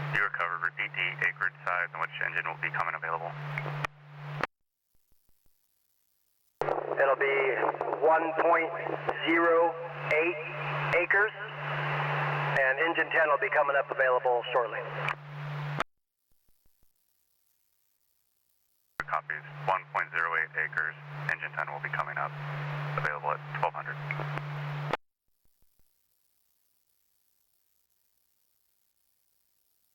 You recovered. Repeat the acreage size and which engine will be coming available. It'll be 1.08 acres, and engine 10 will be coming up available shortly. Copies. 1.08 acres. Engine 10 will be coming up available at 1200.